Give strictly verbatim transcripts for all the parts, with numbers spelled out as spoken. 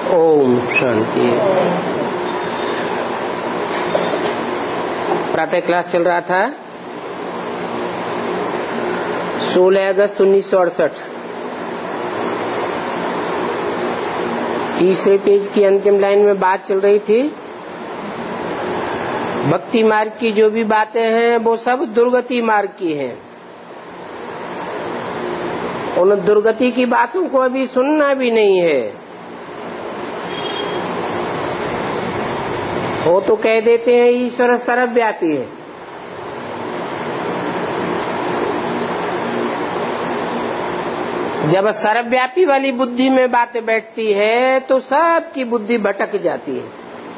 ओम शांति। प्रातः क्लास चल रहा था सोलह अगस्त उन्नीस सौ अड़सठ। तीसरे पेज की अंतिम लाइन में बात चल रही थी भक्ति मार्ग की जो भी बातें हैं वो सब दुर्गति मार्ग की हैं। उन दुर्गति की बातों को अभी सुनना भी नहीं है। वो तो कह देते हैं ईश्वर सर्वव्यापी है। जब सर्वव्यापी वाली बुद्धि में बातें बैठती है तो सबकी बुद्धि भटक जाती है।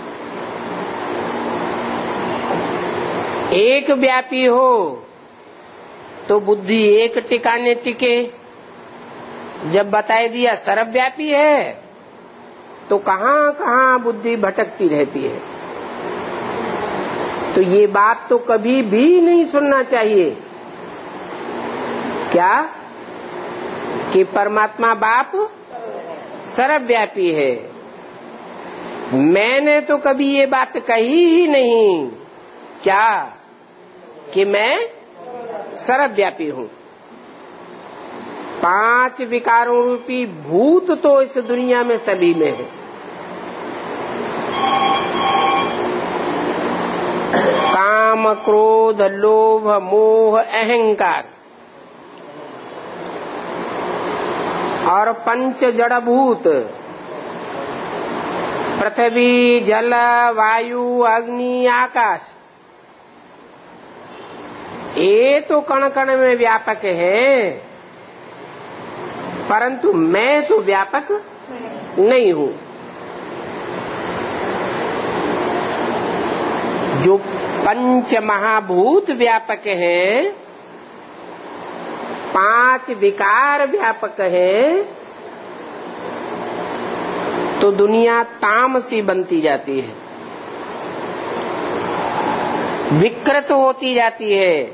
एक व्यापी हो तो बुद्धि एक टिकाने टिके। जब बताए दिया सर्वव्यापी है तो कहां कहां बुद्धि भटकती रहती है। तो ये बात तो कभी भी नहीं सुनना चाहिए। क्या कि परमात्मा बाप सर्वव्यापी है। मैंने तो कभी ये बात कही ही नहीं क्या कि मैं सर्वव्यापी हूं। पांच विकारों रूपी भूत तो इस दुनिया में सभी में है। काम, क्रोध, लोभ, मोह, अहंकार और पंच जड़भूत पृथ्वी, जल, वायु, अग्नि, आकाश, ये तो कण कण में व्यापक है, परंतु मैं तो व्यापक नहीं हूं। जो पंच महाभूत व्यापक हैं, पांच विकार व्यापक है, तो दुनिया तामसी बनती जाती है, विकृत होती जाती है।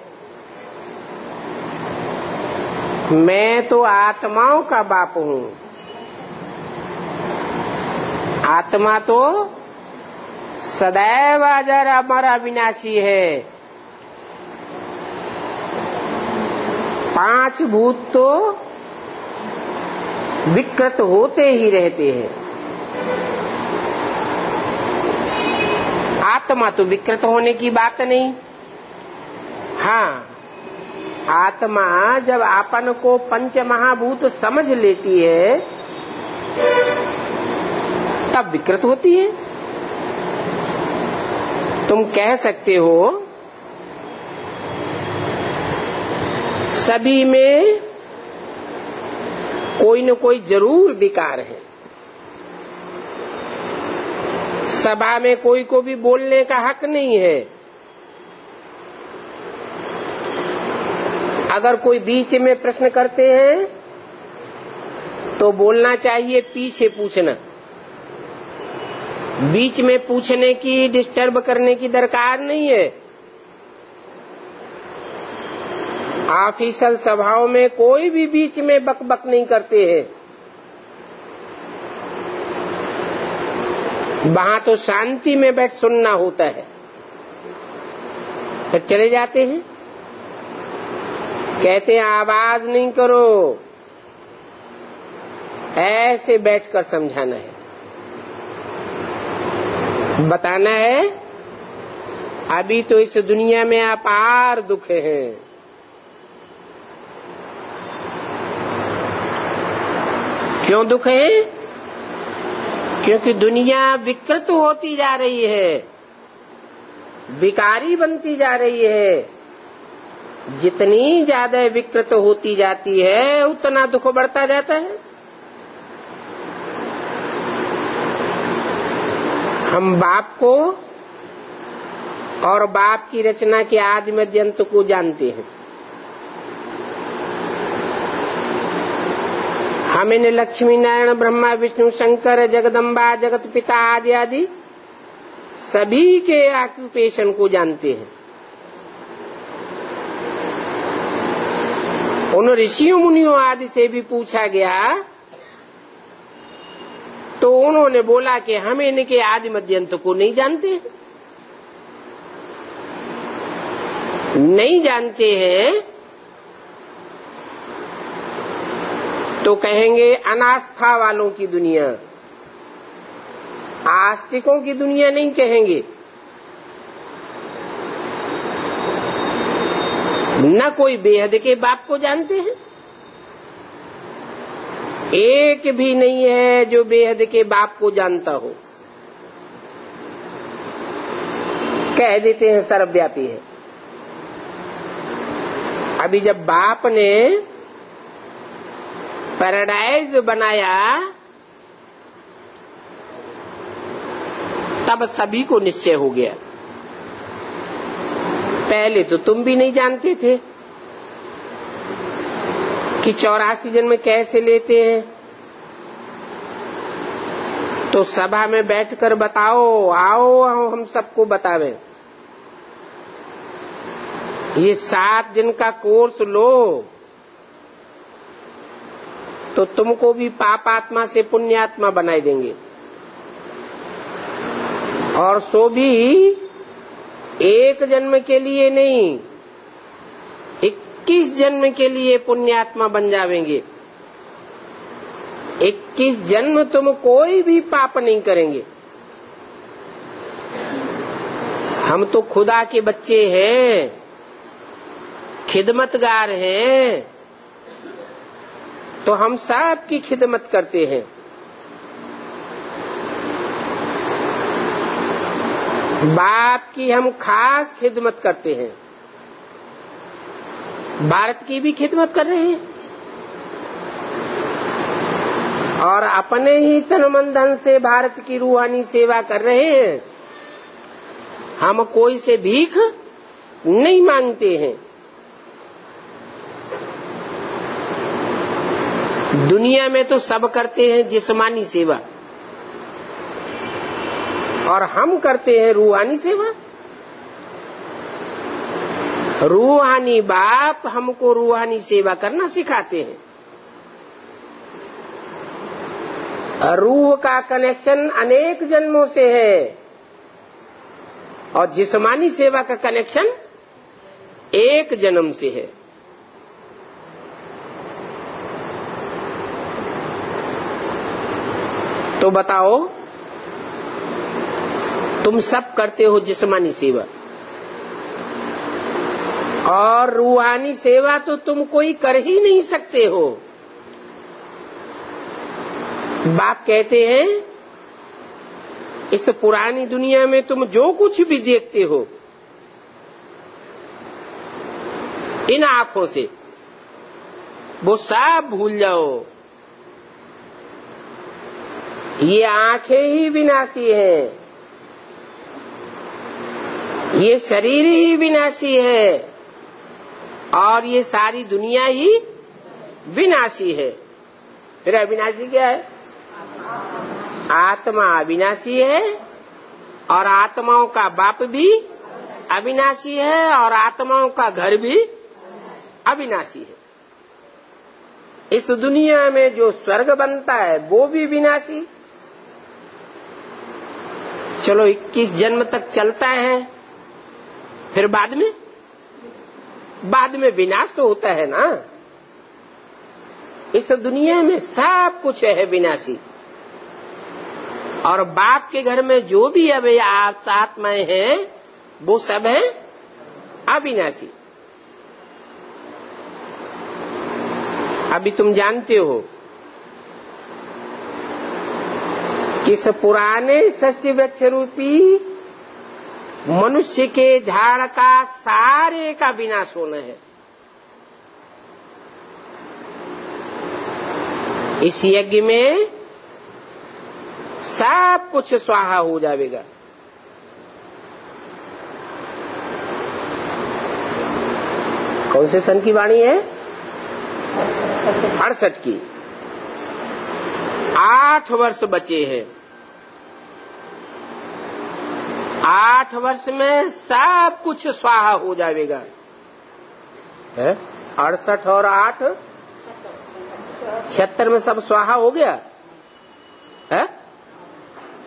मैं तो आत्माओं का बाप हूं। आत्मा तो सदैव अजर अमर अविनाशी है। पांच भूत तो विकृत होते ही रहते हैं। आत्मा तो विकृत होने की बात नहीं। हाँ, आत्मा जब आपन को पंच महाभूत समझ लेती है तब विकृत होती है। तुम कह सकते हो सभी में कोई न कोई जरूर विकार है। सभा में कोई को भी बोलने का हक नहीं है। अगर कोई बीच में प्रश्न करते हैं तो बोलना चाहिए पीछे पूछना। बीच में पूछने की, डिस्टर्ब करने की दरकार नहीं है। ऑफिशियल सभाओं में कोई भी बीच में बक बक नहीं करते हैं। वहां तो शांति में बैठ सुनना होता है। फिर चले जाते हैं, कहते हैं आवाज नहीं करो। ऐसे बैठकर समझाना है, बताना है अभी तो इस दुनिया में अपार दुख है। क्यों दुख है? क्योंकि दुनिया विकृत होती जा रही है, विकारी बनती जा रही है। जितनी ज्यादा विकृत होती जाती है उतना दुख बढ़ता जाता है। हम बाप को और बाप की रचना के आदि मध्य अंत को जानते हैं। हम इन लक्ष्मी नारायण, ब्रह्मा, विष्णु, शंकर, जगदम्बा, जगत पिता आदि आदि सभी के ऑक्यूपेशन को जानते हैं। उन ऋषियों मुनियों आदि से भी पूछा गया तो उन्होंने बोला कि हम इनके आदि मध्यंत को नहीं जानते, नहीं जानते हैं तो कहेंगे अनास्था वालों की दुनिया, आस्तिकों की दुनिया नहीं कहेंगे। न कोई बेहद के बाप को जानते हैं, एक भी नहीं है जो बेहद के बाप को जानता हो। कह देते हैं सर्वव्यापी है। अभी जब बाप ने पैराडाइज बनाया तब सभी को निश्चय हो गया। पहले तो तुम भी नहीं जानते थे कि चौरासी जन्म कैसे लेते हैं, तो सभा में बैठकर बताओ, आओ हम सबको बतावें। ये सात दिन का कोर्स लो तो तुमको भी पापात्मा से पुण्यात्मा बनाए देंगे, और सो भी एक जन्म के लिए नहीं, इक्कीस जन्म के लिए पुण्यात्मा बन जावेंगे। इक्कीस जन्म तुम कोई भी पाप नहीं करेंगे। हम तो खुदा के बच्चे हैं, खिदमतगार हैं, तो हम सब की खिदमत करते हैं। बाप की हम खास खिदमत करते हैं, भारत की भी खिदमत कर रहे हैं, और अपने ही तन मन धन से भारत की रूहानी सेवा कर रहे हैं। हम कोई से भीख नहीं मांगते हैं। दुनिया में तो सब करते हैं जिस्मानी सेवा, और हम करते हैं रूहानी सेवा। रूहानी बाप हमको रूहानी सेवा करना सिखाते हैं। रूह का कनेक्शन अनेक जन्मों से है, और जिस्मानी सेवा का कनेक्शन एक जन्म से है। तो बताओ, तुम सब करते हो जिस्मानी सेवा, और रूहानी सेवा तो तुम कोई कर ही नहीं सकते हो। बाप कहते हैं इस पुरानी दुनिया में तुम जो कुछ भी देखते हो इन आंखों से, वो सब भूल जाओ। ये आंखें ही विनाशी हैं, ये शरीर ही विनाशी है, और ये सारी दुनिया ही विनाशी है। फिर अविनाशी क्या है? आत्मा अविनाशी है, और आत्माओं का बाप भी अविनाशी है, और आत्माओं का घर भी अविनाशी है। इस दुनिया में जो स्वर्ग बनता है वो भी विनाशी। चलो इक्कीस जन्म तक चलता है, फिर बाद में बाद में विनाश तो होता है ना। इस दुनिया में सब कुछ है विनाशी, और बाप के घर में जो भी अभी आत्माएं हैं वो सब है अविनाशी। अभी तुम जानते हो इस पुराने षष्ठी वृक्ष रूपी मनुष्य के झाड़ का सारे का विनाश होना है। इस यज्ञ में सब कुछ स्वाहा हो जाएगा। कौन से सन की वाणी है? अड़सठ की। आठ वर्ष बचे हैं। आठ वर्ष में सब कुछ स्वाहा हो जाएगा। है अड़सठ और आठ छिहत्तर में सब स्वाहा हो गया है।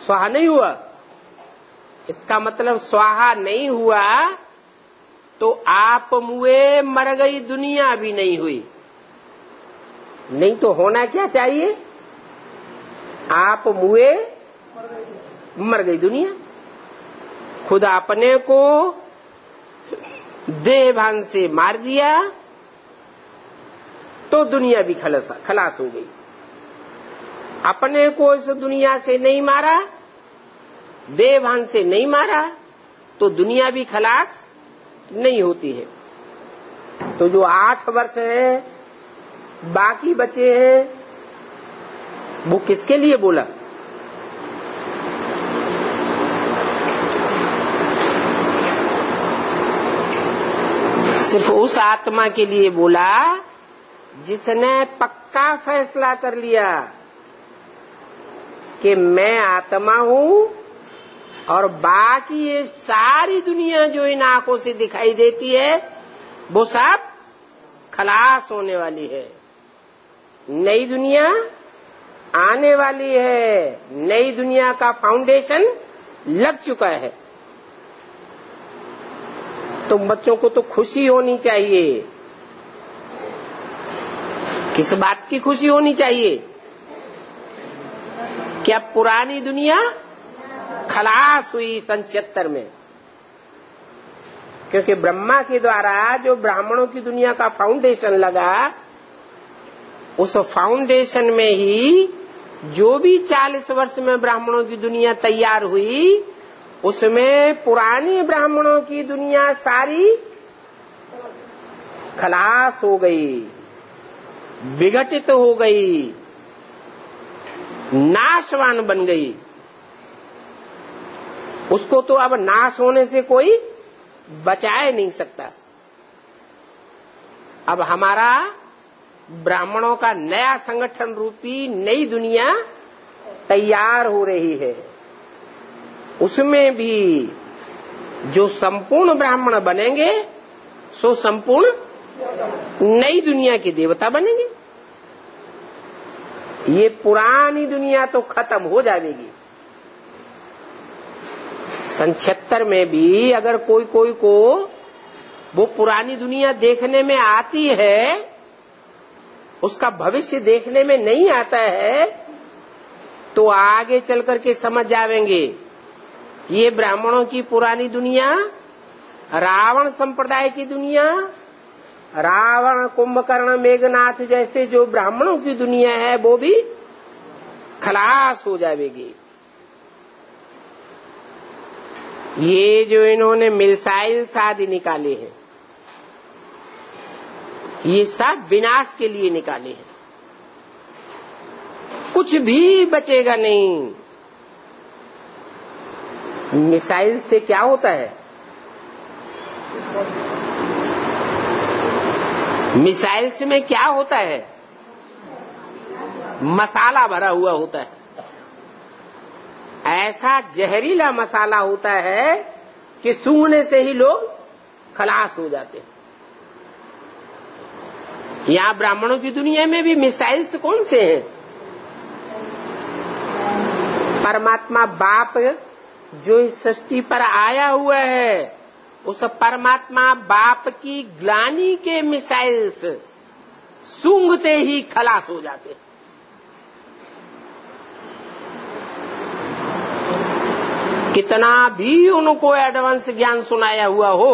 स्वाहा नहीं हुआ। इसका मतलब स्वाहा नहीं हुआ तो आप मुए मर गई दुनिया भी नहीं हुई। नहीं तो होना क्या चाहिए? आप मुए मर गई दुनिया। खुद अपने को देह भान से मार दिया तो दुनिया भी खलास खलास हो गई। अपने को इस दुनिया से नहीं मारा, देह भान से नहीं मारा तो दुनिया भी खलास नहीं होती है। तो जो आठ वर्ष है बाकी बचे हैं वो किसके लिए बोला? सिर्फ उस आत्मा के लिए बोला जिसने पक्का फैसला कर लिया कि मैं आत्मा हूं और बाकी ये सारी दुनिया जो इन आंखों से दिखाई देती है वो सब खलास होने वाली है। नई दुनिया आने वाली है, नई दुनिया का फाउंडेशन लग चुका है। तो बच्चों को तो खुशी होनी चाहिए। किस बात की खुशी होनी चाहिए? क्या पुरानी दुनिया खलास हुई सन छिहत्तर में, क्योंकि ब्रह्मा के द्वारा जो ब्राह्मणों की दुनिया का फाउंडेशन लगा उस फाउंडेशन में ही जो भी चालीस वर्ष में ब्राह्मणों की दुनिया तैयार हुई उसमें पुरानी ब्राह्मणों की दुनिया सारी खलास हो गई, विघटित हो गई, नाशवान बन गई। उसको तो अब नाश होने से कोई बचाए नहीं सकता। अब हमारा ब्राह्मणों का नया संगठन रूपी नई दुनिया तैयार हो रही है। उसमें भी जो संपूर्ण ब्राह्मण बनेंगे सो संपूर्ण नई दुनिया के देवता बनेंगे। ये पुरानी दुनिया तो खत्म हो जाएगी। सन छिहत्तर में भी अगर कोई कोई को वो पुरानी दुनिया देखने में आती है, उसका भविष्य देखने में नहीं आता है, तो आगे चल करके समझ जाएंगे ये ब्राह्मणों की पुरानी दुनिया, रावण संप्रदाय की दुनिया, रावण, कुंभकर्ण, मेघनाथ जैसे जो ब्राह्मणों की दुनिया है वो भी खलास हो जाएगी। ये जो इन्होंने मिसाइल्स आदि निकाले हैं ये सब विनाश के लिए निकाले हैं। कुछ भी बचेगा नहीं। मिसाइल से क्या होता है? मिसाइल्स में क्या होता है? मसाला भरा हुआ होता है। ऐसा जहरीला मसाला होता है कि सूंघने से ही लोग खलास हो जाते हैं। यहाँ ब्राह्मणों की दुनिया में भी मिसाइल्स कौन से हैं? परमात्मा बाप जो इस सृष्टि पर आया हुआ है, उस परमात्मा बाप की ग्लानि के मिसाइल्स सूंघते ही खलास हो जाते हैं। कितना भी उनको एडवांस ज्ञान सुनाया हुआ हो,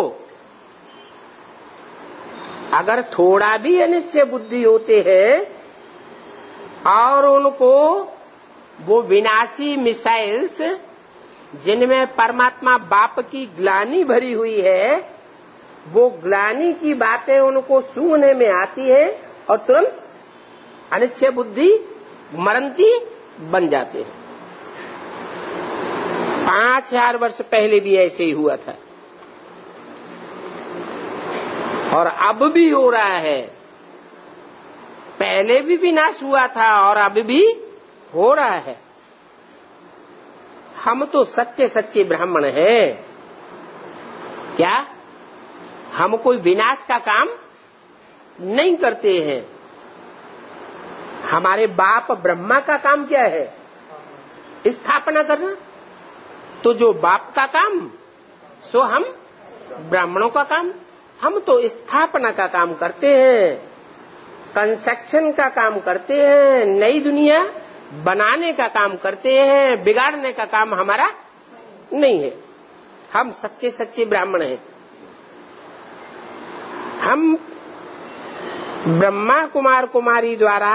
अगर थोड़ा भी अनिश्चय बुद्धि होते हैं और उनको वो विनाशी मिसाइल्स जिनमें परमात्मा बाप की ग्लानि भरी हुई है, वो ग्लानि की बातें उनको सूंघने में आती है और तुरंत अनिश्चय बुद्धि मरंती बन जाते हैं। पांच हजार वर्ष पहले भी ऐसे ही हुआ था और अब भी हो रहा है। पहले भी विनाश हुआ था और अब भी हो रहा है। हम तो सच्चे सच्चे ब्राह्मण हैं। क्या हम कोई विनाश का काम नहीं करते हैं? हमारे बाप ब्रह्मा का काम क्या है? स्थापना करना। तो जो बाप का काम सो हम ब्राह्मणों का काम। हम तो स्थापना का काम करते हैं, कंस्ट्रक्शन का काम करते हैं, नई दुनिया बनाने का काम करते हैं, बिगाड़ने का काम हमारा नहीं है। हम सच्चे सच्चे ब्राह्मण हैं। हम ब्रह्मा कुमार कुमारी द्वारा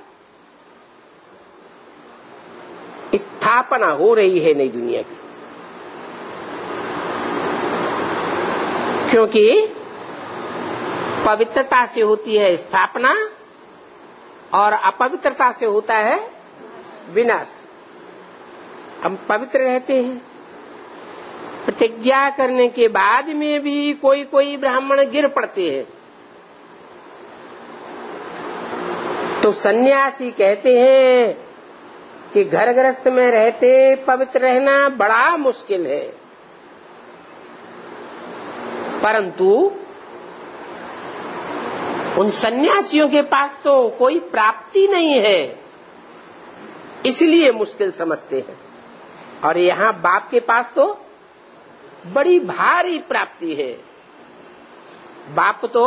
स्थापना हो रही है नई दुनिया की, क्योंकि पवित्रता से होती है स्थापना और अपवित्रता से होता है विनाश। हम पवित्र रहते हैं। प्रतिज्ञा करने के बाद में भी कोई कोई ब्राह्मण गिर पड़ते हैं। तो सन्यासी कहते हैं कि घर गृहस्थ में रहते पवित्र रहना बड़ा मुश्किल है, परंतु उन सन्यासियों के पास तो कोई प्राप्ति नहीं है, इसलिए मुश्किल समझते हैं। और यहाँ बाप के पास तो बड़ी भारी प्राप्ति है। बाप तो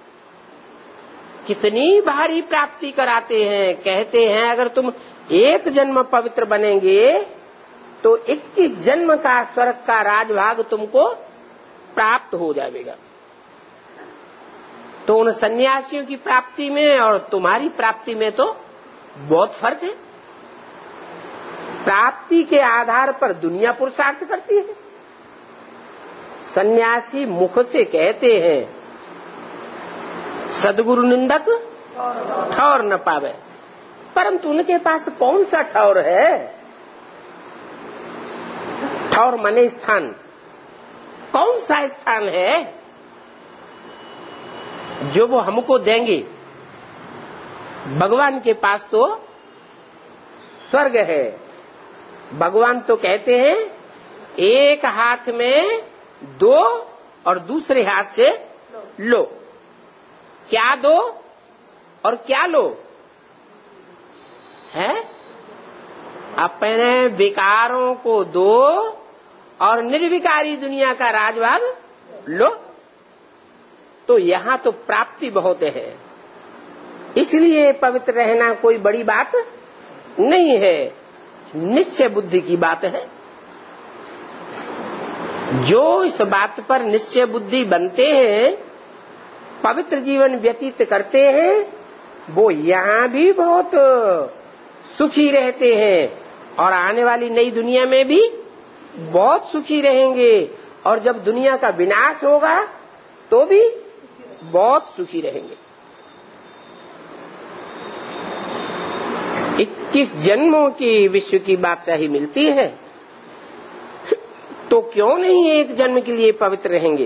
कितनी भारी प्राप्ति कराते हैं। कहते हैं अगर तुम एक जन्म पवित्र बनेंगे तो इक्कीस जन्म का स्वर्ग का राजभाग तुमको प्राप्त हो जाएगा। तो उन सन्यासियों की प्राप्ति में और तुम्हारी प्राप्ति में तो बहुत फर्क है। प्राप्ति के आधार पर दुनिया पुरुषार्थ करती है। सन्यासी मुख से कहते हैं सद्गुरु निंदक ठौर न पावे, परंतु उनके पास कौन सा ठौर है? ठौर माने स्थान। कौन सा स्थान है जो वो हमको देंगे? भगवान के पास तो स्वर्ग है। भगवान तो कहते हैं एक हाथ में दो और दूसरे हाथ से लो। क्या दो और क्या लो है? अपने विकारों को दो और निर्विकारी दुनिया का राजभाग लो। तो यहाँ तो प्राप्ति बहुत है, इसलिए पवित्र रहना कोई बड़ी बात नहीं है, निश्चय बुद्धि की बात है। जो इस बात पर निश्चय बुद्धि बनते हैं, पवित्र जीवन व्यतीत करते हैं, वो यहाँ भी बहुत सुखी रहते हैं और आने वाली नई दुनिया में भी बहुत सुखी रहेंगे। और जब दुनिया का विनाश होगा तो भी बहुत सुखी रहेंगे। इक्कीस जन्मों की विश्व की बादशाही मिलती है, तो क्यों नहीं एक जन्म के लिए पवित्र रहेंगे?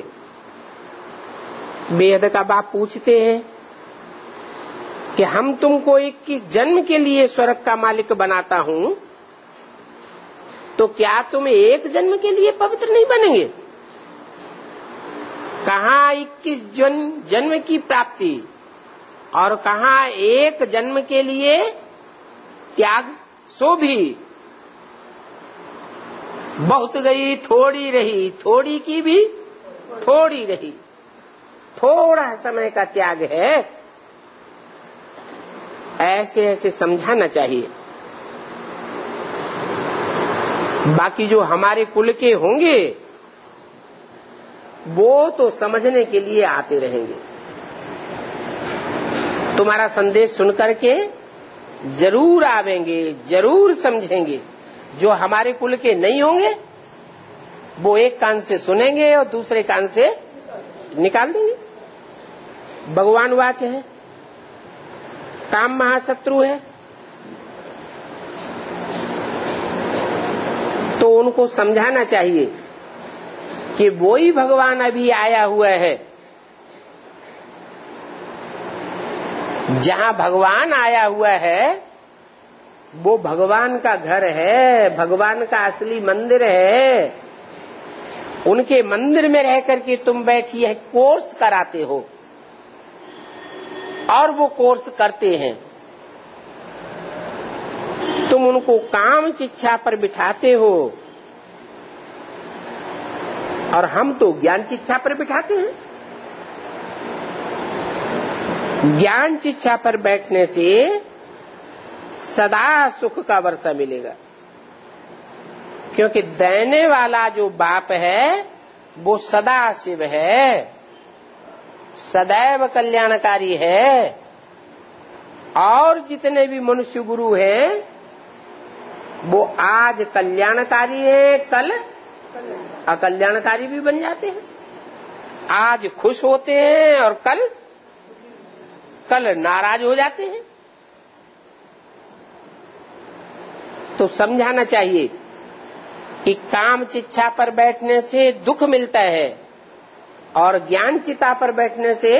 बेहद का बाप पूछते हैं कि हम तुमको इक्कीस जन्म के लिए स्वर्ग का मालिक बनाता हूं, तो क्या तुम एक जन्म के लिए पवित्र नहीं बनेंगे? कहाँ इक्कीस जन्म जन्म की प्राप्ति और कहाँ एक जन्म के लिए त्याग? सो भी बहुत गई थोड़ी रही, थोड़ी की भी थोड़ी रही। थोड़ा समय का त्याग है, ऐसे ऐसे समझाना चाहिए। बाकी जो हमारे कुल के होंगे वो तो समझने के लिए आते रहेंगे। तुम्हारा संदेश सुनकर के जरूर आवेंगे, जरूर समझेंगे। जो हमारे कुल के नहीं होंगे वो एक कान से सुनेंगे और दूसरे कान से निकाल देंगे। भगवान वाच है, काम महाशत्रु है, तो उनको समझाना चाहिए कि वो ही भगवान अभी आया हुआ है। जहां भगवान आया हुआ है वो भगवान का घर है, भगवान का असली मंदिर है। उनके मंदिर में रह करके तुम बैठी है कोर्स कराते हो और वो कोर्स करते हैं। तुम उनको काम शिक्षा पर बिठाते हो, और हम तो ज्ञान शिक्षा पर बिठाते हैं। ज्ञान शिक्षा पर बैठने से सदा सुख का वर्षा मिलेगा, क्योंकि देने वाला जो बाप है वो सदा शिव है, सदैव कल्याणकारी है। और जितने भी मनुष्य गुरु हैं वो आज कल्याणकारी है, कल अकल्याणकारी भी बन जाते हैं। आज खुश होते हैं और कल कल नाराज हो जाते हैं। तो समझाना चाहिए कि काम शिक्षा पर बैठने से दुख मिलता है और ज्ञान चिता पर बैठने से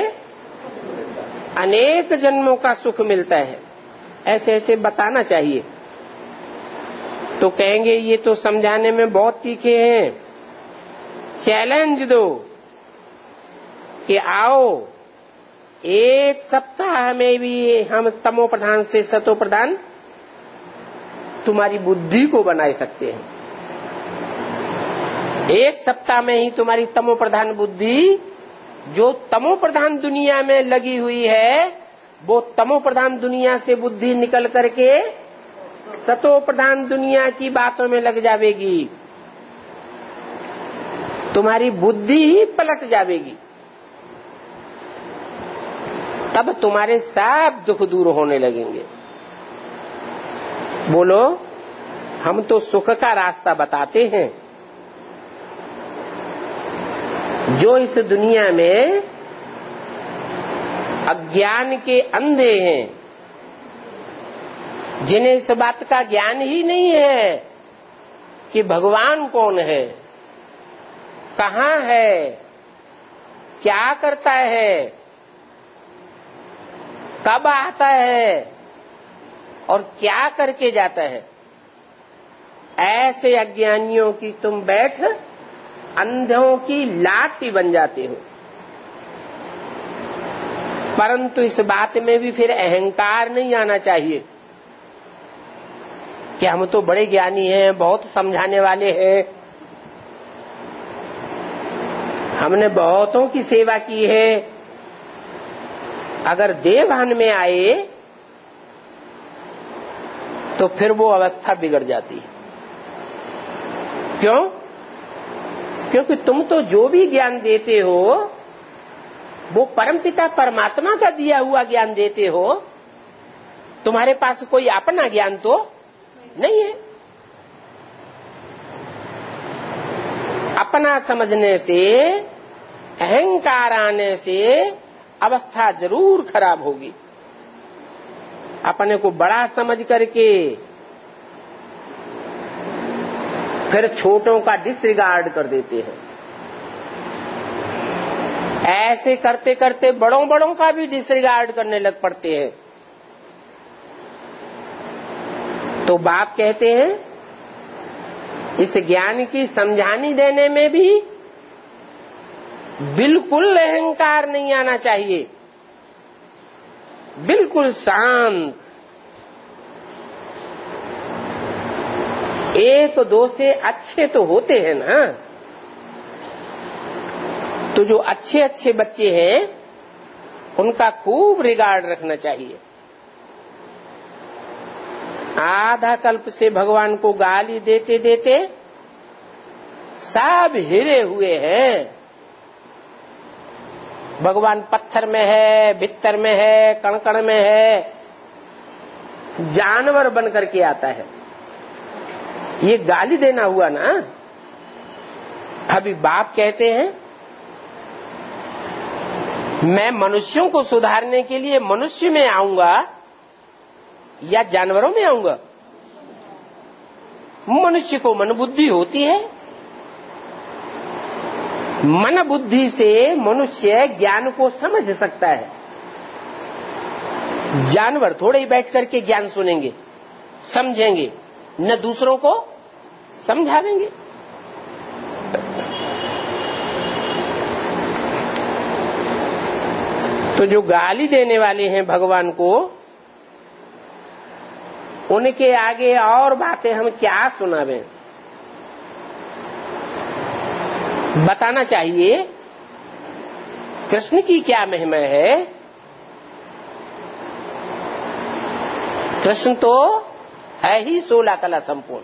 अनेक जन्मों का सुख मिलता है। ऐसे ऐसे बताना चाहिए। तो कहेंगे ये तो समझाने में बहुत तीखे हैं, चैलेंज दो कि आओ एक सप्ताह में भी हम तमो प्रधान से सतो प्रधान तुम्हारी बुद्धि को बना सकते हैं। एक सप्ताह में ही तुम्हारी तमो प्रधान बुद्धि, जो तमो प्रधान दुनिया में लगी हुई है, वो तमो प्रधान दुनिया से बुद्धि निकल करके सतो प्रधान दुनिया की बातों में लग जावेगी। तुम्हारी बुद्धि ही पलट जावेगी। तब तुम्हारे सब दुख दूर होने लगेंगे। बोलो, हम तो सुख का रास्ता बताते हैं। जो इस दुनिया में अज्ञान के अंधे हैं, जिन्हें इस बात का ज्ञान ही नहीं है कि भगवान कौन है, कहाँ है, क्या करता है, कब आता है और क्या करके जाता है, ऐसे अज्ञानियों की तुम बैठ अंधों की लाठी बन जाते हो। परंतु इस बात में भी फिर अहंकार नहीं आना चाहिए कि हम तो बड़े ज्ञानी हैं, बहुत समझाने वाले हैं, हमने बहुतों की सेवा की है। अगर देवभान में आए तो फिर वो अवस्था बिगड़ जाती है। क्यों? क्योंकि तुम तो जो भी ज्ञान देते हो वो परमपिता परमात्मा का दिया हुआ ज्ञान देते हो। तुम्हारे पास कोई अपना ज्ञान तो नहीं है। अपना समझने से, अहंकार आने से अवस्था जरूर खराब होगी। अपने को बड़ा समझ करके फिर छोटों का डिसरिगार्ड कर देते हैं। ऐसे करते करते बड़ों बड़ों का भी डिसरिगार्ड करने लग पड़ते हैं। तो बाप कहते हैं इस ज्ञान की समझानी देने में भी बिल्कुल अहंकार नहीं आना चाहिए, बिल्कुल शांत। एक दो से अच्छे तो होते हैं ना, तो जो अच्छे अच्छे बच्चे हैं उनका खूब रिगार्ड रखना चाहिए। आधा कल्प से भगवान को गाली देते देते सब हिरे हुए हैं। भगवान पत्थर में है, भित्तर में है, कण-कण में है, जानवर बन करके आता है। ये गाली देना हुआ ना। अभी बाप कहते हैं मैं मनुष्यों को सुधारने के लिए मनुष्य में आऊंगा या जानवरों में आऊंगा? मनुष्य को मन बुद्धि होती है। मन बुद्धि से मनुष्य ज्ञान को समझ सकता है। जानवर थोड़े ही बैठ करके ज्ञान सुनेंगे, समझेंगे, न दूसरों को समझावेंगे। तो जो गाली देने वाले हैं भगवान को, उनके आगे और बातें हम क्या सुनावें। बताना चाहिए कृष्ण की क्या महिमा है। कृष्ण तो है ही सोलह कला संपूर्ण।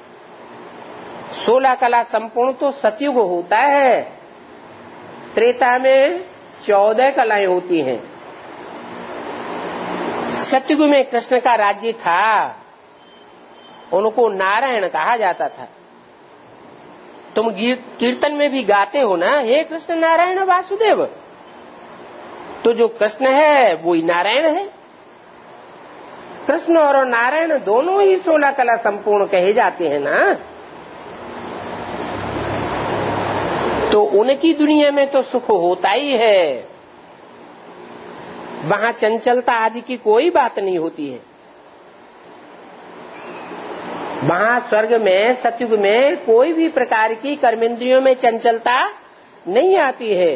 सोलह कला संपूर्ण तो सतयुग होता है, त्रेता में चौदह कलाएं होती हैं। सतयुग में कृष्ण का राज्य था, उनको नारायण कहा जाता था। तुम कीर्तन में भी गाते हो ना, हे कृष्ण नारायण वासुदेव, तो जो कृष्ण है वो ही नारायण है। कृष्ण और नारायण दोनों ही सोलह कला संपूर्ण कहे जाते हैं ना। तो उनकी दुनिया में तो सुख होता ही है, वहां चंचलता आदि की कोई बात नहीं होती है। वहां स्वर्ग में सतयुग में कोई भी प्रकार की कर्मेंद्रियों में चंचलता नहीं आती है।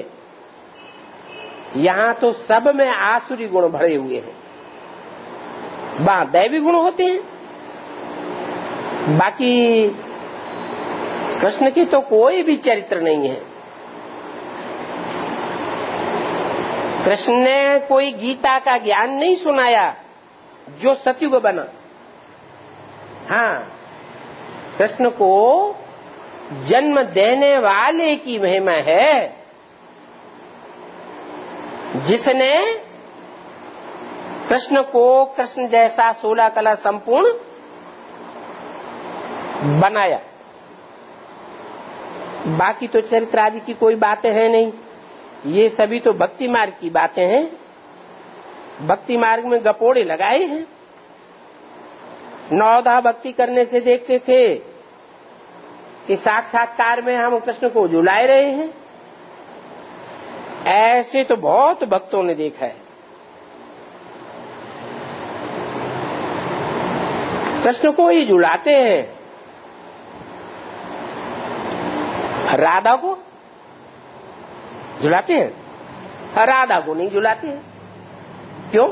यहां तो सब में आसुरी गुण भरे हुए हैं, वहां दैवी गुण होते हैं। बाकी कृष्ण की तो कोई भी चरित्र नहीं है। कृष्ण ने कोई गीता का ज्ञान नहीं सुनाया जो सतयुग बना। हाँ, कृष्ण को जन्म देने वाले की महिमा है, जिसने कृष्ण को कृष्ण जैसा सोलह कला संपूर्ण बनाया। बाकी तो चरित्र आदि की कोई बातें हैं नहीं, ये सभी तो भक्ति मार्ग की बातें हैं। भक्ति मार्ग में गपोड़े लगाए हैं। नौधा भक्ति करने से देखते थे कि साक्षात्कार में हम कृष्ण को झुलाए रहे हैं। ऐसे तो बहुत भक्तों ने देखा है। कृष्ण को ही झुलाते हैं, राधा को झुलाते हैं, राधा को नहीं झुलाते हैं। क्यों?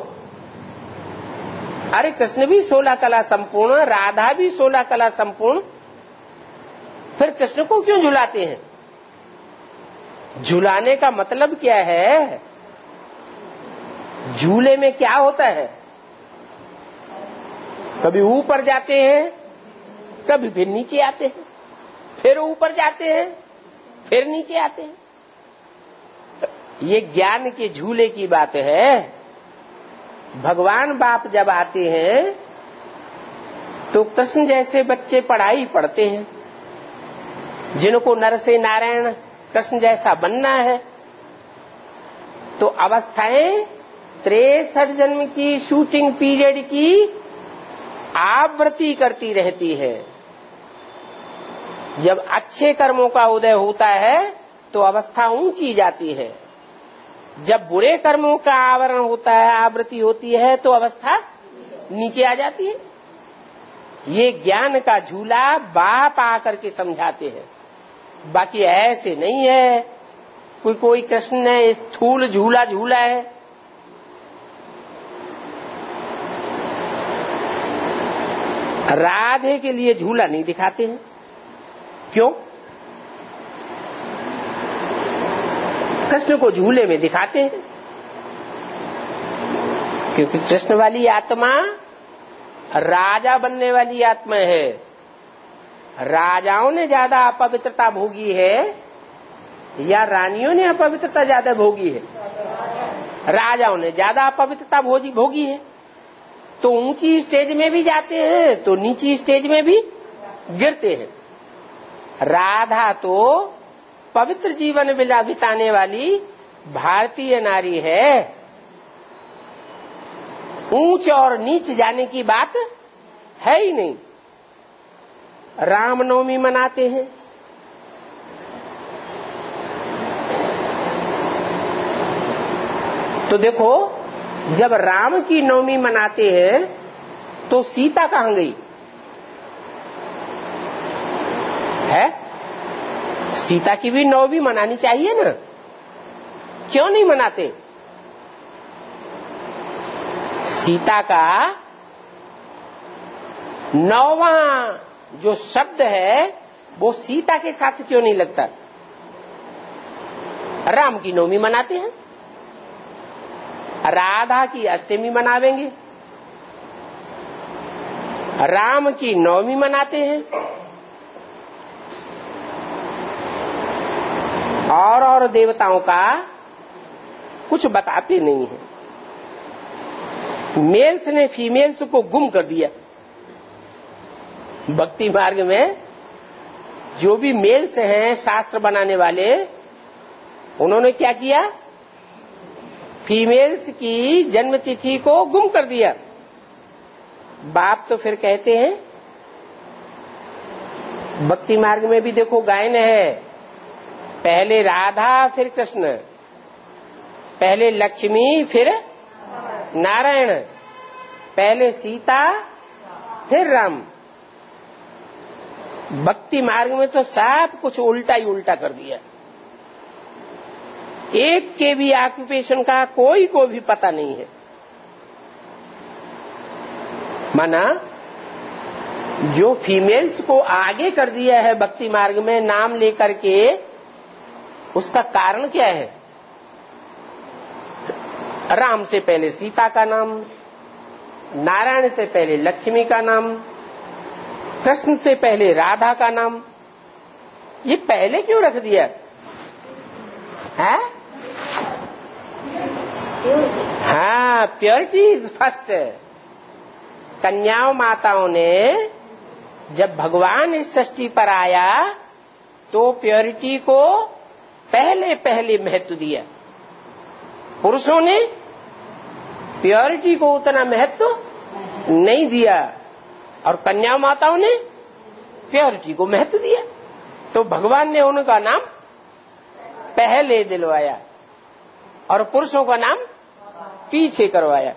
अरे कृष्ण भी सोलह कला संपूर्ण, राधा भी सोलह कला संपूर्ण, फिर कृष्ण को क्यों झुलाते हैं? झुलाने का मतलब क्या है? झूले में क्या होता है? कभी ऊपर जाते हैं, कभी फिर नीचे आते हैं, फिर ऊपर जाते हैं, फिर नीचे आते हैं। ये ज्ञान के झूले की बात है। भगवान बाप जब आते हैं तो कृष्ण जैसे बच्चे पढ़ाई पढ़ते हैं, जिनको नर से नारायण कृष्ण जैसा बनना है। तो अवस्थाएं तिरसठ जन्म की शूटिंग पीरियड की आवृत्ति करती रहती है। जब अच्छे कर्मों का उदय होता है तो अवस्था ऊंची जाती है, जब बुरे कर्मों का आवरण होता है, आवृत्ति होती है, तो अवस्था नीचे आ जाती है। ये ज्ञान का झूला बाप आकर के समझाते हैं। बाकी ऐसे नहीं है कोई कोई कृष्ण ने स्थूल झूला झूला है। राधे के लिए झूला नहीं दिखाते हैं। क्यों? कृष्ण को झूले में दिखाते हैं, क्योंकि कृष्ण वाली आत्मा राजा बनने वाली आत्मा है। राजाओं ने ज्यादा अपवित्रता भोगी है या रानियों ने अपवित्रता ज्यादा भोगी है? राजाओं ने ज्यादा अपवित्रता भोगी है। तो ऊंची स्टेज में भी जाते हैं तो नीची स्टेज में भी गिरते हैं। राधा तो पवित्र जीवन बिताने वाली भारतीय नारी है। ऊंच और नीच जाने की बात है ही नहीं। रामनवमी मनाते हैं, तो देखो जब राम की नवमी मनाते हैं तो सीता कहां गई है? सीता की भी नवमी मनानी चाहिए ना, क्यों नहीं मनाते? सीता का नौवां जो शब्द है वो सीता के साथ क्यों नहीं लगता? राम की नवमी मनाते हैं, राधा की अष्टमी मनावेंगे, राम की नवमी मनाते हैं, और और देवताओं का कुछ बताते नहीं है। मेल्स ने फीमेल्स को गुम कर दिया। भक्ति मार्ग में जो भी मेल्स हैं शास्त्र बनाने वाले, उन्होंने क्या किया? फीमेल्स की जन्म तिथि को गुम कर दिया। बाप तो फिर कहते हैं, भक्ति मार्ग में भी देखो गायन है, पहले राधा फिर कृष्ण, पहले लक्ष्मी फिर नारायण, पहले सीता फिर राम। भक्ति मार्ग में तो सब कुछ उल्टा ही उल्टा कर दिया। एक के भी ऑक्यूपेशन का कोई को भी पता नहीं है। माना जो फीमेल्स को आगे कर दिया है भक्ति मार्ग में नाम लेकर के, उसका कारण क्या है? राम से पहले सीता का नाम, नारायण से पहले लक्ष्मी का नाम, कृष्ण से पहले राधा का नाम। ये पहले क्यों रख दिया है? हाँ, प्योरिटी इज फर्स्ट। कन्याओं माताओं ने जब भगवान इस सृष्टि पर आया तो प्योरिटी को पहले पहले महत्व दिया। पुरुषों ने प्योरिटी को उतना महत्व नहीं दिया और कन्या माताओं ने प्योरिटी को महत्व दिया। तो भगवान ने उनका नाम पहले दिलवाया और पुरुषों का नाम पीछे करवाया।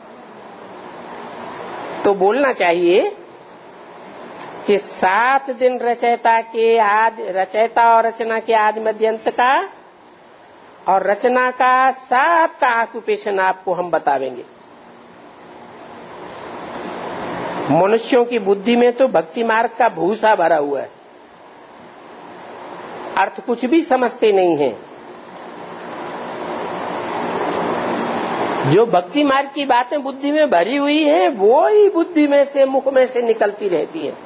तो बोलना चाहिए कि सात दिन रचयिता के आदि, रचयिता और रचना के आदि मध्यंत का और रचना का सबका ऑक्यूपेशन आपको हम बतावेंगे। मनुष्यों की बुद्धि में तो भक्ति मार्ग का भूसा भरा हुआ है, अर्थ कुछ भी समझते नहीं है। जो भक्ति मार्ग की बातें बुद्धि में भरी हुई है वो ही बुद्धि में से, मुख में से निकलती रहती है।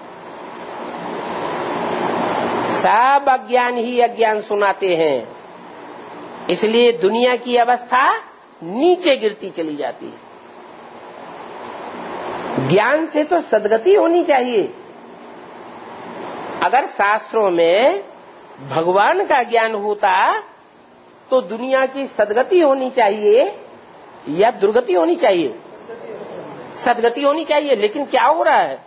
सब अज्ञान ही अज्ञान सुनाते हैं, इसलिए दुनिया की अवस्था नीचे गिरती चली जाती है। ज्ञान से तो सद्गति होनी चाहिए। अगर शास्त्रों में भगवान का ज्ञान होता तो दुनिया की सद्गति होनी चाहिए या दुर्गति होनी चाहिए? सद्गति होनी चाहिए। लेकिन क्या हो रहा है?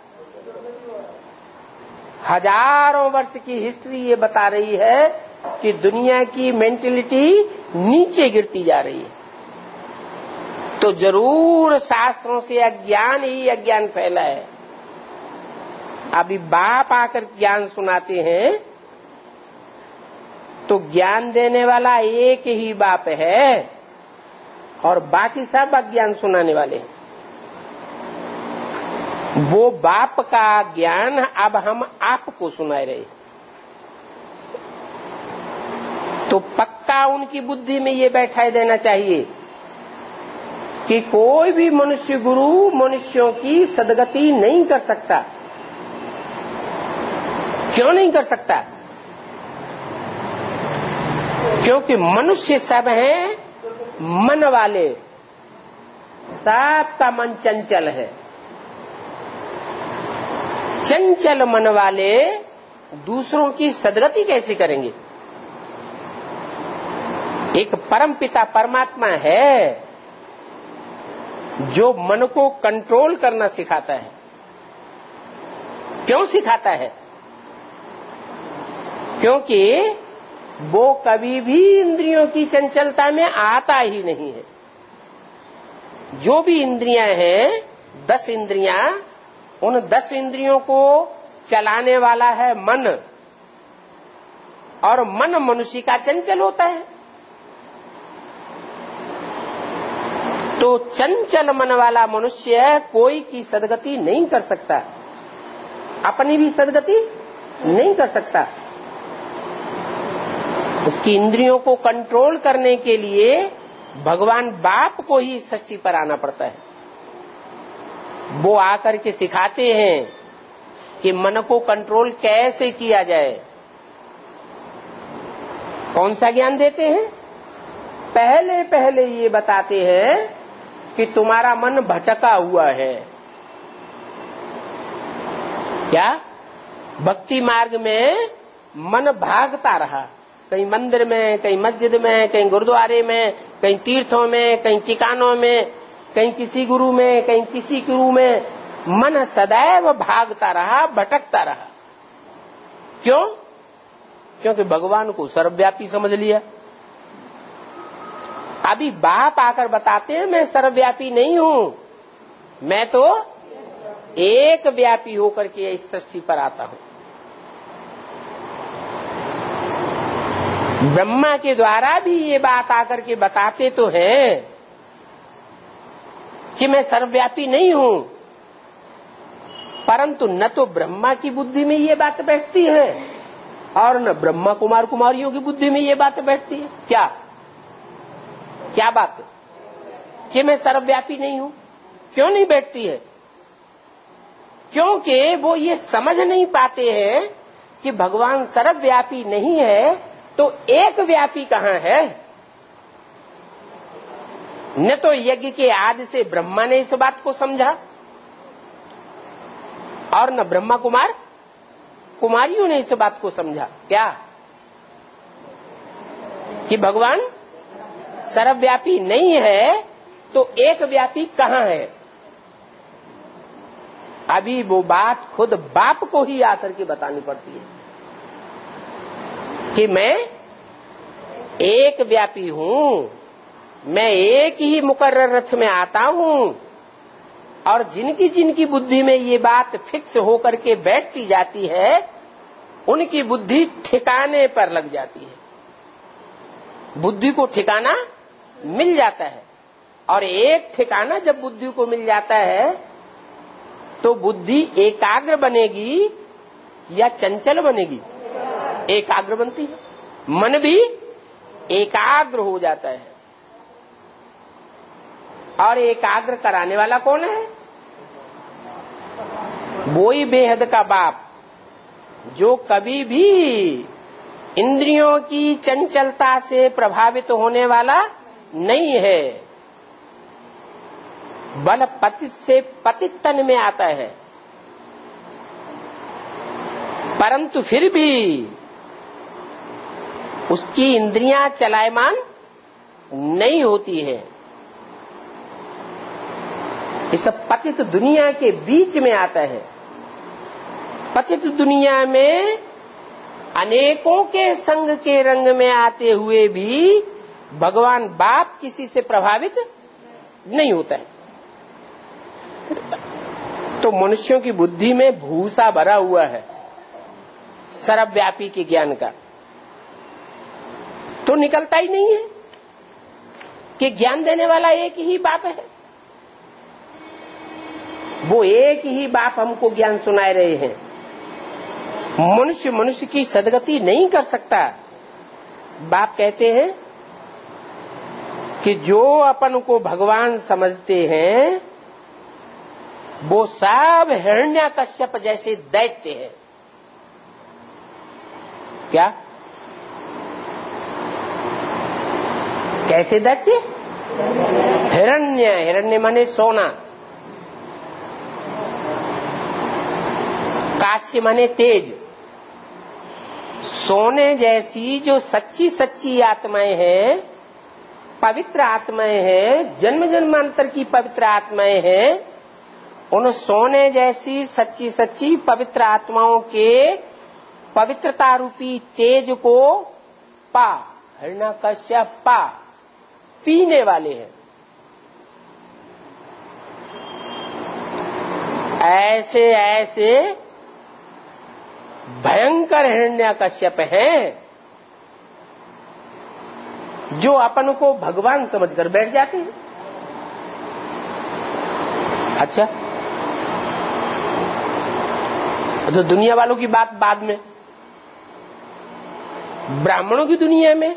हजारों वर्ष की हिस्ट्री ये बता रही है कि दुनिया की मेंटेलिटी नीचे गिरती जा रही है। तो जरूर शास्त्रों से अज्ञान ही अज्ञान फैला है। अभी बाप आकर ज्ञान सुनाते हैं तो ज्ञान देने वाला एक ही बाप है और बाकी सब अज्ञान सुनाने वाले हैं। वो बाप का ज्ञान अब हम आपको सुना रहे। तो पक्का उनकी बुद्धि में ये बैठाए देना चाहिए कि कोई भी मनुष्य गुरु मनुष्यों की सद्गति नहीं कर सकता। क्यों नहीं कर सकता? क्योंकि मनुष्य सब हैं मन वाले, सबका मन चंचल है। चंचल मन वाले दूसरों की सद्गति कैसे करेंगे? एक परम पिता परमात्मा है जो मन को कंट्रोल करना सिखाता है। क्यों सिखाता है? क्योंकि वो कभी भी इंद्रियों की चंचलता में आता ही नहीं है। जो भी इंद्रियां हैं, दस इंद्रियां, उन दस इंद्रियों को चलाने वाला है मन, और मन मनुष्य का चंचल होता है। तो चंचल मन वाला मनुष्य कोई की सद्गति नहीं कर सकता। अपनी भी सदगति नहीं कर सकता। उसकी इंद्रियों को कंट्रोल करने के लिए भगवान बाप को ही सृष्टि पर आना पड़ता है। वो आकर के सिखाते हैं कि मन को कंट्रोल कैसे किया जाए। कौन सा ज्ञान देते हैं? पहले पहले ये बताते हैं कि तुम्हारा मन भटका हुआ है। क्या? भक्ति मार्ग में मन भागता रहा, कहीं मंदिर में, कहीं मस्जिद में, कहीं गुरुद्वारे में, कहीं तीर्थों में, कहीं ठिकानों में, कहीं किसी गुरु में, कहीं किसी गुरु में, मन सदैव भागता रहा, भटकता रहा। क्यों? क्योंकि भगवान को सर्वव्यापी समझ लिया। अभी बाप आकर बताते हैं मैं सर्वव्यापी नहीं हूं, मैं तो एक व्यापी होकर के इस सृष्टि पर आता हूं। ब्रह्मा के द्वारा भी ये बात आकर के बताते तो हैं कि मैं सर्वव्यापी नहीं हूं, परंतु न तो ब्रह्मा की बुद्धि में ये बात बैठती है और न ब्रह्मा कुमार कुमारियों की बुद्धि में ये बात बैठती है। क्या क्या बात है? कि मैं सर्वव्यापी नहीं हूं। क्यों नहीं बैठती है? क्योंकि वो ये समझ नहीं पाते हैं कि भगवान सर्वव्यापी नहीं है तो एक व्यापी कहां है। न तो यज्ञ के आदि से ब्रह्मा ने इस बात को समझा और न ब्रह्मा कुमार कुमारियों ने इस बात को समझा। क्या? कि भगवान सर्वव्यापी नहीं है तो एक व्यापी कहां है। अभी वो बात खुद बाप को ही आकर के बतानी पड़ती है कि मैं एक व्यापी हूं, मैं एक ही मुकर्रर रथ में आता हूं, और जिनकी जिनकी बुद्धि में ये बात फिक्स होकर के बैठती जाती है उनकी बुद्धि ठिकाने पर लग जाती है। बुद्धि को ठिकाना मिल जाता है, और एक ठिकाना जब बुद्धि को मिल जाता है तो बुद्धि एकाग्र बनेगी या चंचल बनेगी? एकाग्र बनती है। मन भी एकाग्र हो जाता है। और एकाग्र कराने वाला कौन है? वो ही बेहद का बाप, जो कभी भी इंद्रियों की चंचलता से प्रभावित होने वाला नहीं है, बल पतित से पतित तन में आता है, परंतु फिर भी उसकी इंद्रियां चलायमान नहीं होती है। इस पतित दुनिया के बीच में आता है। पतित दुनिया में अनेकों के संग के रंग में आते हुए भी भगवान बाप किसी से प्रभावित नहीं होता है। तो मनुष्यों की बुद्धि में भूसा भरा हुआ है सर्वव्यापी के ज्ञान का, तो निकलता ही नहीं है कि ज्ञान देने वाला एक ही बाप है। वो एक ही बाप हमको ज्ञान सुनाए रहे हैं। मनुष्य मनुष्य की सदगति नहीं कर सकता। बाप कहते हैं कि जो अपन को भगवान समझते हैं वो सब हिरण्यकश्यप जैसे दैत्य है। क्या? कैसे दैत्य? हिरण्य, हिरण्य माने सोना, काश्य माने तेज। सोने जैसी जो सच्ची सच्ची आत्माएं हैं, पवित्र आत्माएं हैं, जन्म जन्मांतर की पवित्र आत्माएं हैं, उन सोने जैसी सच्ची सच्ची पवित्र आत्माओं के पवित्रता रूपी तेज को पा, हिरण्यकश्यप पा, पीने वाले हैं। ऐसे ऐसे भयंकर हिरण्यकश्यप हैं जो अपन को भगवान समझकर बैठ जाते हैं। अच्छा, तो दुनिया वालों की बात बाद में, ब्राह्मणों की दुनिया में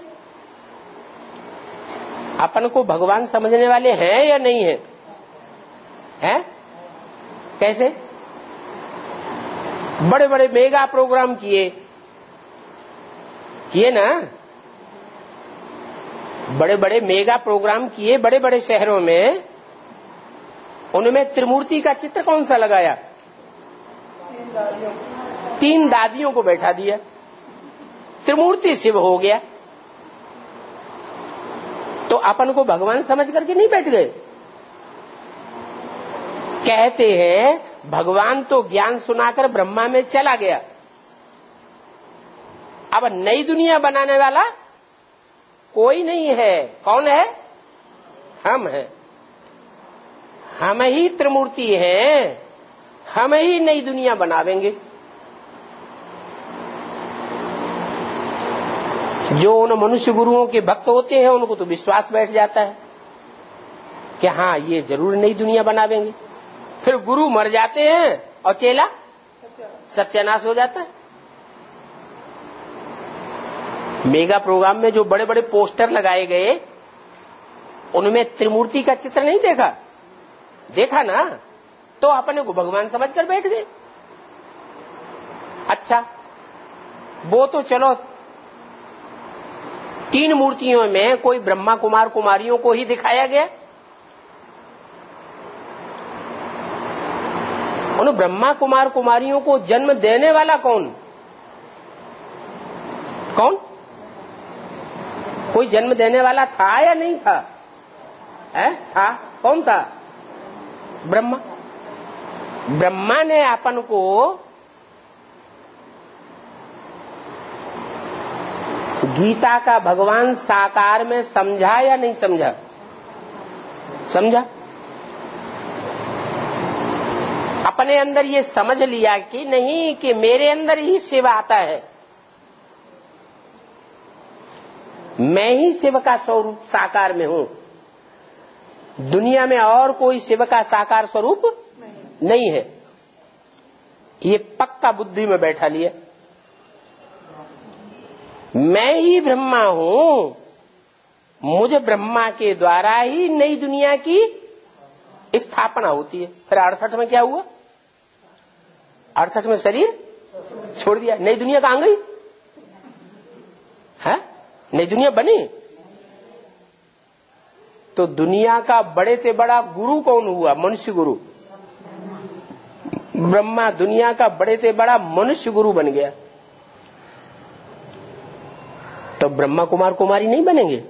अपन को भगवान समझने वाले हैं या नहीं है? हैं? कैसे? बड़े बड़े मेगा प्रोग्राम किए किए ना, बड़े बड़े मेगा प्रोग्राम किए बड़े बड़े शहरों में। उनमें त्रिमूर्ति का चित्र कौन सा लगाया? तीन दादियों को बैठा दिया, त्रिमूर्ति शिव हो गया। तो अपन को भगवान समझ करके नहीं बैठ गए। कहते हैं भगवान तो ज्ञान सुनाकर ब्रह्मा में चला गया, अब नई दुनिया बनाने वाला कोई नहीं है। कौन है? हम हैं। हम ही त्रिमूर्ति हैं, हम ही नई दुनिया बनावेंगे। जो उन मनुष्य गुरुओं के भक्त होते हैं उनको तो विश्वास बैठ जाता है कि हाँ ये जरूर नई दुनिया बनावेंगे। फिर गुरु मर जाते हैं और चेला सत्यानाश हो जाता है। मेगा प्रोग्राम में जो बड़े बड़े पोस्टर लगाए गए उनमें त्रिमूर्ति का चित्र नहीं देखा? देखा ना, तो अपने को भगवान समझकर बैठ गए। अच्छा, वो तो चलो तीन मूर्तियों में कोई ब्रह्मा कुमार कुमारियों को ही दिखाया गया। उन ब्रह्मा कुमार कुमारियों को जन्म देने वाला कौन? कौन? कोई जन्म देने वाला था या नहीं था? है? था। कौन था? ब्रह्मा। ब्रह्मा ने अपन को गीता का भगवान साकार में समझा या नहीं समझा? समझा। अपने अंदर ये समझ लिया कि नहीं कि मेरे अंदर ही शिव आता है, मैं ही शिव का स्वरूप साकार में हूं, दुनिया में और कोई शिव का साकार स्वरूप नहीं, नहीं है। ये पक्का बुद्धि में बैठा लिया। मैं ही ब्रह्मा हूं, मुझे ब्रह्मा के द्वारा ही नई दुनिया की स्थापना होती है। फिर अड़सठ में क्या हुआ? अड़सठ में शरीर छोड़ दिया, नई दुनिया कहां गई? है? नई दुनिया बनी। तो दुनिया का बड़े से बड़ा गुरु कौन हुआ? मनुष्य गुरु। ब्रह्मा दुनिया का बड़े से बड़ा मनुष्य गुरु बन गया। तो ब्रह्मा कुमार कुमारी नहीं बनेंगे?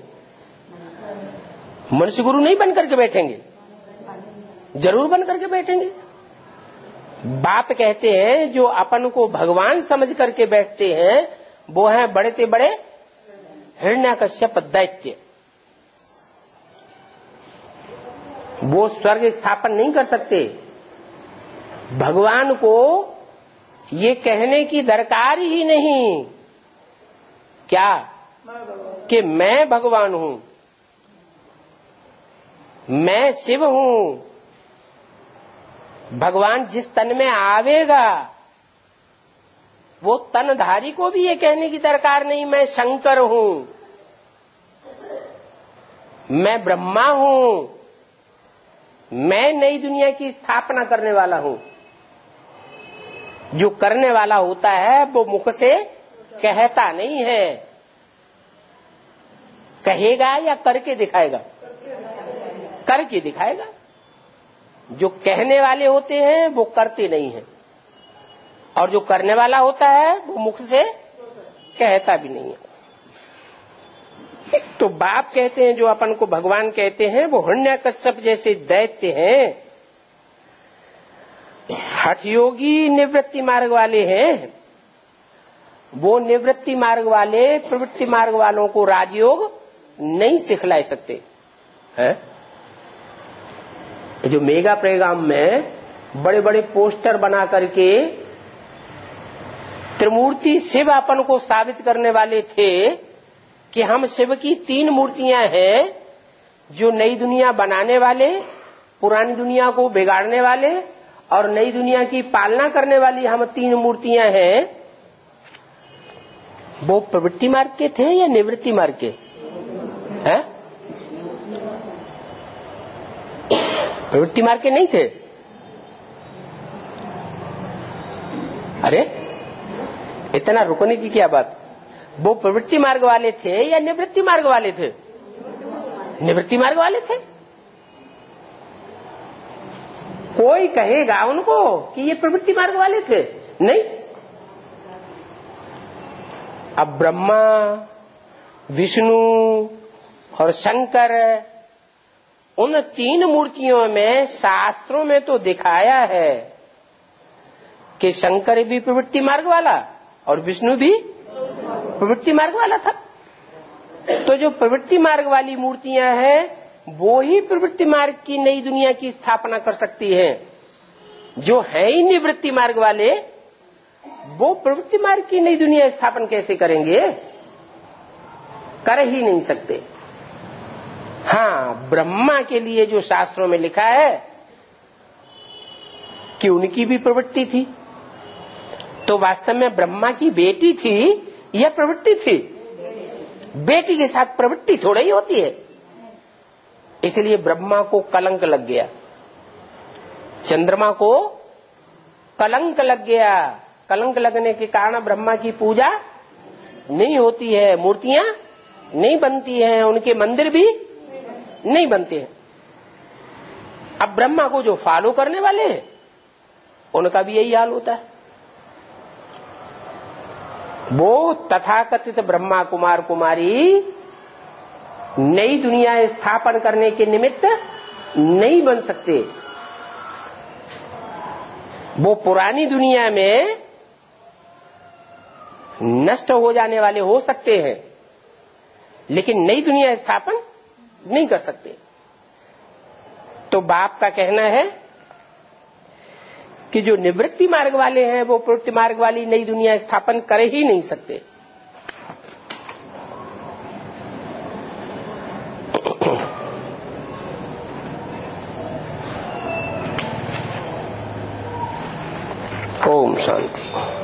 मनुष्य गुरु नहीं बन करके बैठेंगे? जरूर बन करके बैठेंगे। बाप कहते हैं जो अपन को भगवान समझ करके बैठते हैं वो हैं बड़े से बड़े हिरण्यकश्यप दैत्य। वो स्वर्ग स्थापन नहीं कर सकते। भगवान को ये कहने की दरकार ही नहीं क्या कि मैं भगवान हूं, मैं शिव हूं। भगवान जिस तन में आवेगा वो तनधारी को भी ये कहने की दरकार नहीं मैं शंकर हूं, मैं ब्रह्मा हूं, मैं नई दुनिया की स्थापना करने वाला हूं। जो करने वाला होता है वो मुख से कहता नहीं है, कहेगा या करके दिखाएगा? करके दिखाएगा। जो कहने वाले होते हैं वो करते नहीं है, और जो करने वाला होता है वो मुख से कहता भी नहीं है। तो बाप कहते हैं जो अपन को भगवान कहते हैं वो हिरण्यकश्यप जैसे दैत्य हैं, हठयोगी निवृत्ति मार्ग वाले हैं। वो निवृत्ति मार्ग वाले प्रवृत्ति मार्ग वालों को राजयोग नहीं सिखला सकते हैं। जो मेगा प्रोग्राम में बड़े बड़े पोस्टर बना करके त्रिमूर्ति शिव अपन को साबित करने वाले थे कि हम शिव की तीन मूर्तियां हैं, जो नई दुनिया बनाने वाले, पुरानी दुनिया को बिगाड़ने वाले और नई दुनिया की पालना करने वाली हम तीन मूर्तियां हैं, वो प्रवृत्ति मार्ग के थे या निवृत्ति मार्ग के हैं? प्रवृत्ति मार्ग के नहीं थे। अरे इतना रुकने की क्या बात? वो प्रवृत्ति मार्ग वाले थे या निवृत्ति मार्ग वाले थे? निवृत्ति मार्ग वाले थे। कोई कहेगा उनको कि ये प्रवृत्ति मार्ग वाले थे? नहीं। अब ब्रह्मा, विष्णु और शंकर, उन तीन मूर्तियों में शास्त्रों में तो दिखाया है कि शंकर भी प्रवृत्ति मार्ग वाला और विष्णु भी प्रवृत्ति मार्ग वाला था। तो जो प्रवृत्ति मार्ग वाली मूर्तियां हैं वो ही प्रवृत्ति मार्ग की नई दुनिया की स्थापना कर सकती हैं। जो है ही निवृत्ति मार्ग वाले, वो प्रवृत्ति मार्ग की नई दुनिया स्थापन कैसे करेंगे? कर ही नहीं सकते। हाँ, ब्रह्मा के लिए जो शास्त्रों में लिखा है कि उनकी भी प्रवृत्ति थी, तो वास्तव में ब्रह्मा की बेटी थी या प्रवृत्ति थी? बेटी के साथ प्रवृत्ति थोड़ी ही होती है। इसलिए ब्रह्मा को कलंक लग गया, चंद्रमा को कलंक लग गया। कलंक लगने के कारण ब्रह्मा की पूजा नहीं होती है, मूर्तियां नहीं बनती हैं, उनके मंदिर भी नहीं बनते हैं। अब ब्रह्मा को जो फॉलो करने वाले हैं उनका भी यही हाल होता है। वो तथाकथित ब्रह्मा कुमार कुमारी नई दुनिया स्थापन करने के निमित्त नहीं बन सकते। वो पुरानी दुनिया में नष्ट हो जाने वाले हो सकते हैं, लेकिन नई दुनिया स्थापन नहीं कर सकते। तो बाप का कहना है कि जो निवृत्ति मार्ग वाले हैं वो प्रवृत्ति मार्ग वाली नई दुनिया स्थापन कर ही नहीं सकते। ओम शांति।